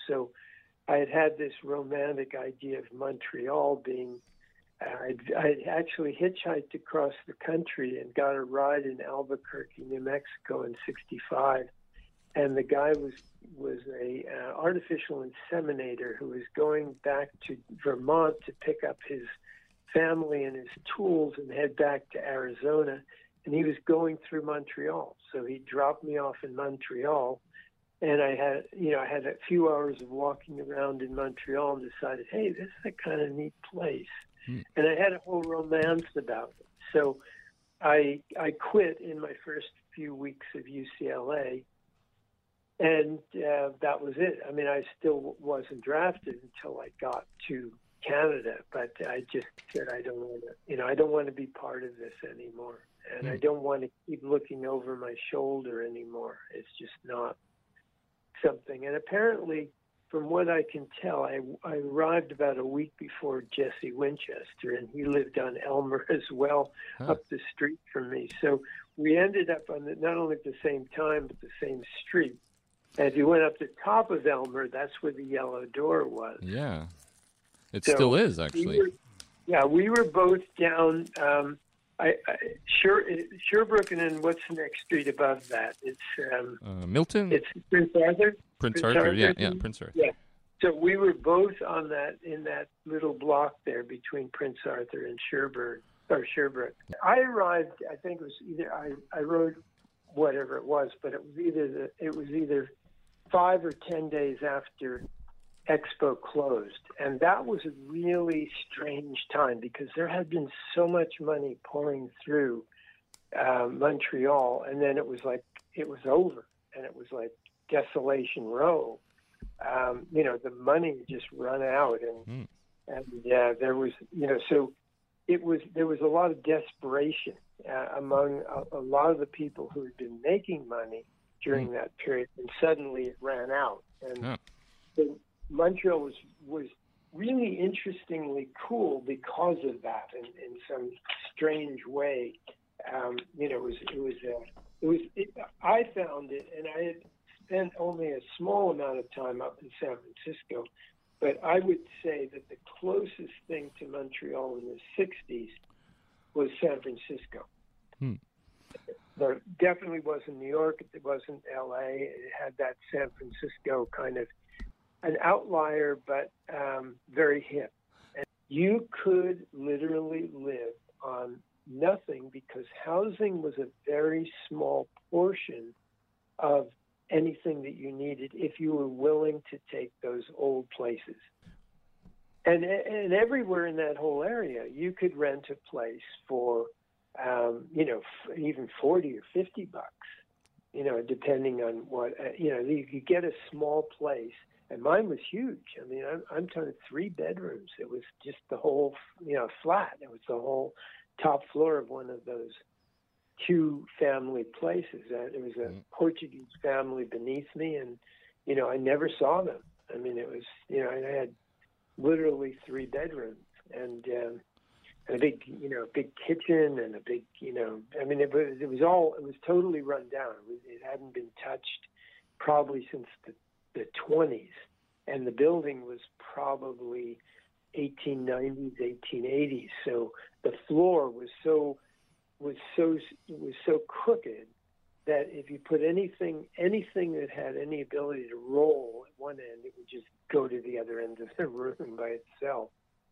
So I had this romantic idea of Montreal being. I'd actually hitchhiked across the country and got a ride in Albuquerque, New Mexico in '65, and the guy was a artificial inseminator who was going back to Vermont to pick up his family and his tools and head back to Arizona, and he was going through Montreal. So he dropped me off in Montreal, and I had a few hours of walking around in Montreal and decided, hey, this is a kind of neat place. And I had a whole romance about it. So I quit in my first few weeks of UCLA, and that was it. I mean, I still wasn't drafted until I got to Canada, but I just said I don't want to be part of this anymore, and I don't want to keep looking over my shoulder anymore. It's just not something. And apparently, from what I can tell, I arrived about a week before Jesse Winchester, and he lived on Elmer as well, up the street from me. So we ended up on not only at the same time, but the same street. And if you went up the top of Elmer, that's where the Yellow Door was. Yeah. It still is, actually. We were both down Sherbrooke, and then what's the next street above that? It's Milton? It's Prince Arthur? Prince Arthur, yeah, Prince Arthur. Yeah. So we were both on in that little block there between Prince Arthur and Sherbrooke. I arrived, I think it was either, I rode whatever it was, but it was either 5 or 10 days after Expo closed. And that was a really strange time because there had been so much money pouring through Montreal, and then it was over, and it was like Desolation Row. The money just run out, and there was, so there was a lot of desperation among a lot of the people who had been making money during that period, and suddenly it ran out. And so Montreal was really interestingly cool because of that, in some strange way. I found it, and I had spent only a small amount of time up in San Francisco, but I would say that the closest thing to Montreal in the '60s was San Francisco. There definitely wasn't New York. It wasn't L.A. It had that San Francisco kind of an outlier, but very hip. And you could literally live on nothing because housing was a very small portion of anything that you needed if you were willing to take those old places. And everywhere in that whole area, you could rent a place for, even $40 or $50, depending on what, you could get a small place. And mine was huge. I mean, I'm talking 3 bedrooms. It was just the whole, flat. It was the whole top floor of one of those 2-family places. It was a Portuguese family beneath me, and, I never saw them. I mean, it was, I had literally 3 bedrooms and a big, big kitchen and a big, it was totally run down. It hadn't been touched probably since the 20s, and the building was probably 1890s, 1880s. So the floor was so crooked that if you put anything that had any ability to roll at one end, it would just go to the other end of the room by itself.